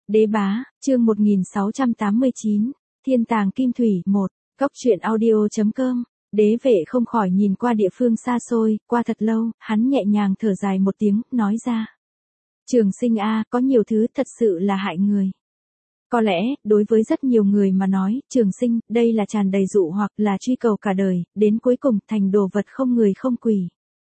Đế bá, chương 1689, Thiên tàng kim thủy 1, Cốc truyện audio.com. Đế vệ không khỏi nhìn qua địa phương xa xôi, qua thật lâu, hắn nhẹ nhàng thở dài một tiếng, nói ra. Trường sinh a, có nhiều thứ thật sự là hại người. Có lẽ, đối với rất nhiều người mà nói, trường sinh, đây là tràn đầy dụ hoặc là truy cầu cả đời, đến cuối cùng thành đồ vật không người không quỷ.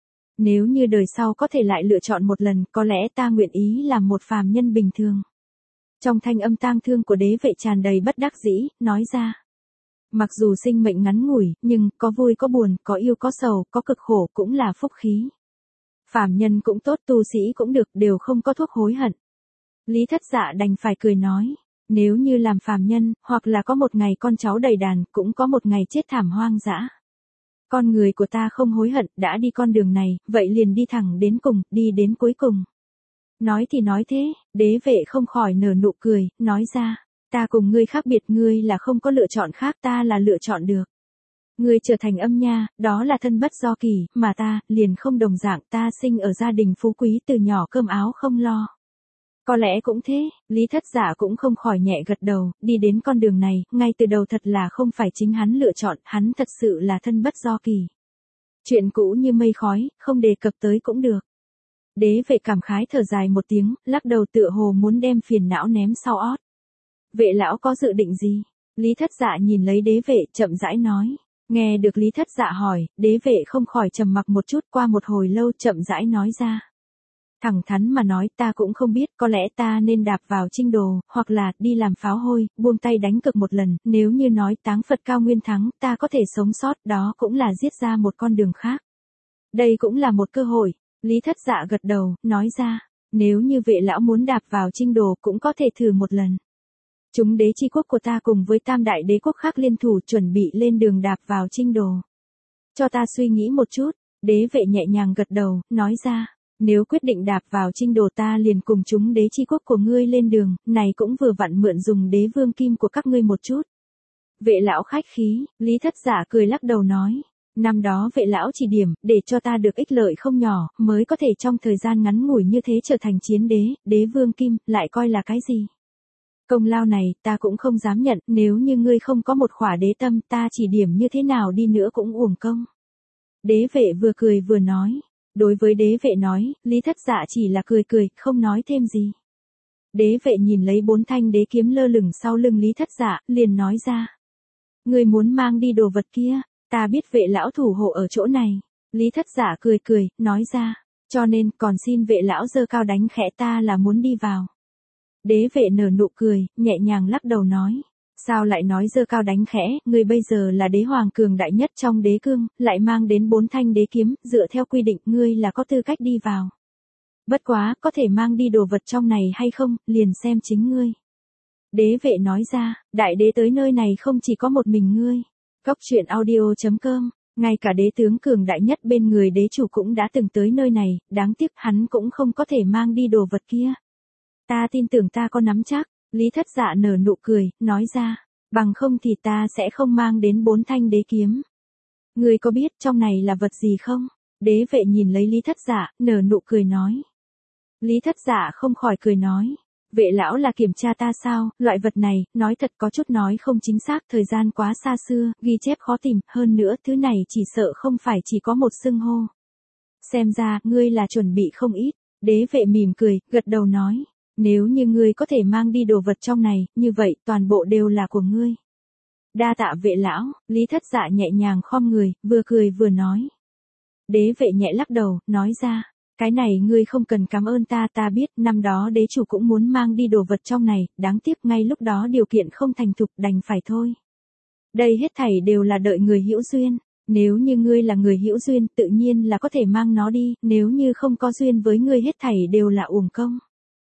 Nếu như đời sau có thể lại lựa chọn một lần, có lẽ ta nguyện ý làm một phàm nhân bình thường. Trong thanh âm tang thương của đế vệ tràn đầy bất đắc dĩ, nói ra. Mặc dù sinh mệnh ngắn ngủi, nhưng có vui có buồn, có yêu có sầu, có cực khổ cũng là phúc khí. Phàm nhân cũng tốt, tu sĩ cũng được, đều không có thuốc hối hận. Lý Thất Dạ đành phải cười nói, nếu như làm phàm nhân, hoặc là có một ngày con cháu đầy đàn, cũng có một ngày chết thảm hoang dã. Con người của ta không hối hận, đã đi con đường này, vậy liền đi thẳng đến cùng, đi đến cuối cùng. Nói thì nói thế, đế vệ không khỏi nở nụ cười, nói ra, ta cùng ngươi khác biệt, ngươi là không có lựa chọn khác, ta là lựa chọn được. Ngươi trở thành âm nha, đó là thân bất do kỳ, mà ta, liền không đồng dạng, ta sinh ở gia đình phú quý từ nhỏ cơm áo không lo. Có lẽ cũng thế, Lý Thất Dạ cũng không khỏi nhẹ gật đầu, đi đến con đường này, ngay từ đầu thật là không phải chính hắn lựa chọn, hắn thật sự là thân bất do kỳ. Chuyện cũ như mây khói, không đề cập tới cũng được. Đế vệ cảm khái thở dài một tiếng, lắc đầu tựa hồ muốn đem phiền não ném sau ót. Vệ lão có dự định gì? Lý Thất Dạ nhìn lấy đế vệ, chậm rãi nói. Nghe được Lý Thất Dạ hỏi, đế vệ không khỏi trầm mặc một chút, qua một hồi lâu chậm rãi nói ra. Thẳng thắn mà nói, ta cũng không biết, có lẽ ta nên đạp vào Trinh Đồ, hoặc là đi làm pháo hôi, buông tay đánh cược một lần, nếu như nói táng Phật cao nguyên thắng, ta có thể sống sót, đó cũng là giết ra một con đường khác. Đây cũng là một cơ hội. Lý Thất Dạ gật đầu, nói ra, nếu như vệ lão muốn đạp vào Trinh Đồ cũng có thể thử một lần. Chúng đế chi quốc của ta cùng với tam đại đế quốc khác liên thủ chuẩn bị lên đường đạp vào Trinh Đồ. Cho ta suy nghĩ một chút, đế vệ nhẹ nhàng gật đầu, nói ra, nếu quyết định đạp vào Trinh Đồ ta liền cùng chúng đế chi quốc của ngươi lên đường, này cũng vừa vặn mượn dùng đế vương kim của các ngươi một chút. Vệ lão khách khí, Lý Thất Dạ cười lắc đầu nói. Năm đó vệ lão chỉ điểm, để cho ta được ích lợi không nhỏ, mới có thể trong thời gian ngắn ngủi như thế trở thành chiến đế, đế vương kim, lại coi là cái gì. Công lao này, ta cũng không dám nhận, nếu như ngươi không có một khỏa đế tâm, ta chỉ điểm như thế nào đi nữa cũng uổng công. Đế vệ vừa cười vừa nói. Đối với đế vệ nói, Lý Thất Dạ chỉ là cười cười, không nói thêm gì. Đế vệ nhìn lấy 4 thanh đế kiếm lơ lửng sau lưng Lý Thất Dạ, liền nói ra. Ngươi muốn mang đi đồ vật kia. Ta biết vệ lão thủ hộ ở chỗ này. Lý Thất Dạ cười cười, nói ra. Cho nên, còn xin vệ lão giơ cao đánh khẽ, ta là muốn đi vào. Đế vệ nở nụ cười, nhẹ nhàng lắc đầu nói. Sao lại nói giơ cao đánh khẽ, ngươi bây giờ là đế hoàng cường đại nhất trong đế cương, lại mang đến 4 thanh đế kiếm, dựa theo quy định, ngươi là có tư cách đi vào. Bất quá, có thể mang đi đồ vật trong này hay không, liền xem chính ngươi. Đế vệ nói ra, đại đế tới nơi này không chỉ có một mình ngươi. Cốc truyện audio.com, ngay cả đế tướng cường đại nhất bên người đế chủ cũng đã từng tới nơi này, đáng tiếc hắn cũng không có thể mang đi đồ vật kia. Ta tin tưởng ta có nắm chắc, Lý Thất Dạ nở nụ cười, nói ra, bằng không thì ta sẽ không mang đến 4 thanh đế kiếm. Ngươi có biết trong này là vật gì không? Đế vệ nhìn lấy Lý Thất Dạ, nở nụ cười nói. Lý Thất Dạ không khỏi cười nói. Vệ lão là kiểm tra ta sao, loại vật này, nói thật có chút nói không chính xác, thời gian quá xa xưa, ghi chép khó tìm, hơn nữa thứ này chỉ sợ không phải chỉ có một xưng hô. Xem ra, ngươi là chuẩn bị không ít, đế vệ mỉm cười, gật đầu nói, nếu như ngươi có thể mang đi đồ vật trong này, như vậy, toàn bộ đều là của ngươi. Đa tạ vệ lão, Lý Thất Dạ nhẹ nhàng khom người, vừa cười vừa nói. Đế vệ nhẹ lắc đầu, nói ra. Cái này ngươi không cần cảm ơn ta, ta biết, năm đó đế chủ cũng muốn mang đi đồ vật trong này, đáng tiếc ngay lúc đó điều kiện không thành thục, đành phải thôi. Đây hết thảy đều là đợi người hữu duyên, nếu như ngươi là người hữu duyên, tự nhiên là có thể mang nó đi, nếu như không có duyên với ngươi hết thảy đều là uổng công.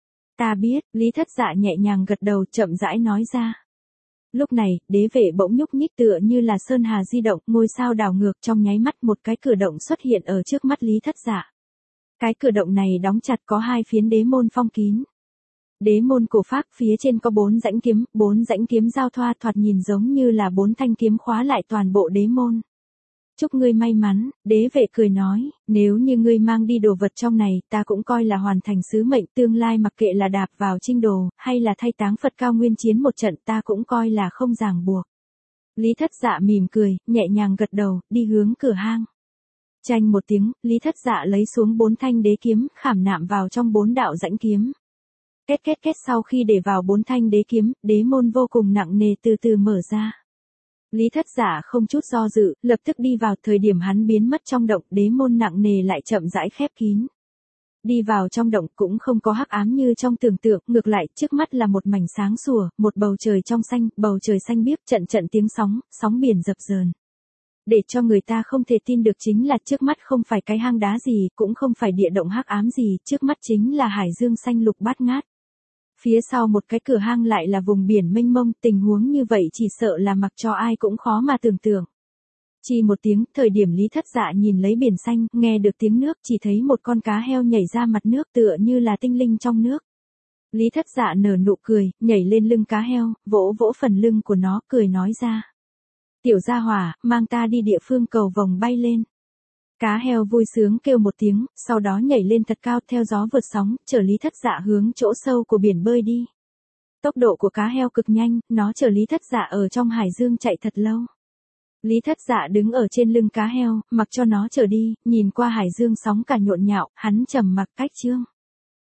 Ta biết, Lý Thất Dạ nhẹ nhàng gật đầu, chậm rãi nói ra. Lúc này, đế vệ bỗng nhúc nhích tựa như là sơn hà di động, ngôi sao đảo ngược, trong nháy mắt một cái cửa động xuất hiện ở trước mắt Lý Thất Dạ. Cái cửa động này đóng chặt, có 2 phiến đế môn phong kín. Đế môn cổ phác, phía trên có 4 rãnh kiếm giao thoa, thoạt nhìn giống như là 4 thanh kiếm khóa lại toàn bộ đế môn. Chúc ngươi may mắn, đế vệ cười nói, nếu như ngươi mang đi đồ vật trong này, ta cũng coi là hoàn thành sứ mệnh, tương lai mặc kệ là đạp vào Trinh Đồ, hay là thay táng Phật cao nguyên chiến một trận, ta cũng coi là không ràng buộc. Lý Thất Dạ mỉm cười, nhẹ nhàng gật đầu, đi hướng cửa hang. Chanh một tiếng, Lý Thất Dạ lấy xuống 4 thanh đế kiếm, khảm nạm vào trong 4 đạo rãnh kiếm. Kết sau khi để vào 4 thanh đế kiếm, đế môn vô cùng nặng nề từ từ mở ra. Lý Thất Dạ không chút do dự, lập tức đi vào, thời điểm hắn biến mất trong động, đế môn nặng nề lại chậm rãi khép kín. Đi vào trong động cũng không có hắc ám như trong tưởng tượng, ngược lại, trước mắt là một mảnh sáng sủa, một bầu trời trong xanh, bầu trời xanh biếc, trận trận tiếng sóng, sóng biển dập dờn. Để cho người ta không thể tin được chính là trước mắt không phải cái hang đá gì, cũng không phải địa động hắc ám gì, trước mắt chính là hải dương xanh lục bát ngát. Phía sau một cái cửa hang lại là vùng biển mênh mông, tình huống như vậy chỉ sợ là mặc cho ai cũng khó mà tưởng tượng. Chỉ một tiếng, thời điểm Lý Thất Dạ nhìn lấy biển xanh, nghe được tiếng nước, chỉ thấy một con cá heo nhảy ra mặt nước tựa như là tinh linh trong nước. Lý Thất Dạ nở nụ cười, nhảy lên lưng cá heo, vỗ vỗ phần lưng của nó, cười nói ra. Tiểu gia hỏa, mang ta đi địa phương cầu vồng bay lên. Cá heo vui sướng kêu một tiếng, sau đó nhảy lên thật cao theo gió vượt sóng, chở Lý Thất Dạ hướng chỗ sâu của biển bơi đi. Tốc độ của cá heo cực nhanh, nó chở Lý Thất Dạ ở trong hải dương chạy thật lâu. Lý Thất Dạ đứng ở trên lưng cá heo, mặc cho nó chở đi, nhìn qua hải dương sóng cả nhộn nhạo, hắn trầm mặc cách chương.